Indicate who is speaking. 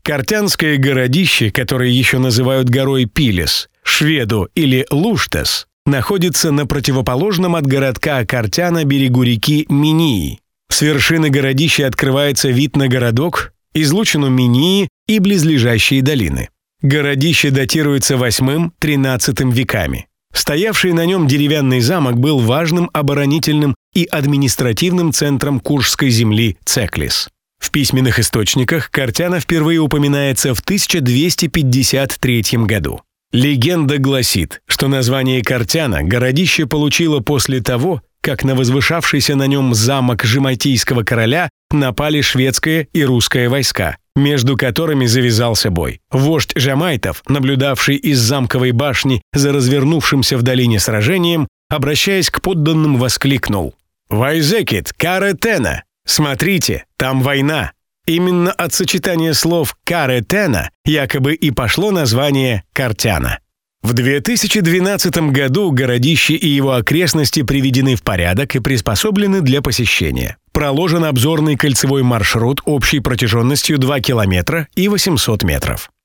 Speaker 1: Картянское городище, которое еще называют горой Пилес, Шведу или Луштес, находится на противоположном от городка Картяна берегу реки Минии. С вершины городища открывается вид на городок, излучину Минии и близлежащие долины. Городище датируется VIII-XIII веками. Стоявший на нем деревянный замок был важным оборонительным и административным центром Куршской земли Цеклис. В письменных источниках Картяна впервые упоминается в 1253 году. Легенда гласит, что название Картяна городище получило после того, как на возвышавшийся на нем замок жемайтийского короля напали шведское и русское войска, между которыми завязался бой. Вождь жемайтов, наблюдавший из замковой башни за развернувшимся в долине сражением, обращаясь к подданным, воскликнул: «Вайзекит, каре тена! Смотрите, там война!» Именно от сочетания слов «каре тена» якобы и пошло название Картяна. В 2012 году городище и его окрестности приведены в порядок и приспособлены для посещения. Проложен обзорный кольцевой маршрут общей протяженностью 2 километра и 800 метров.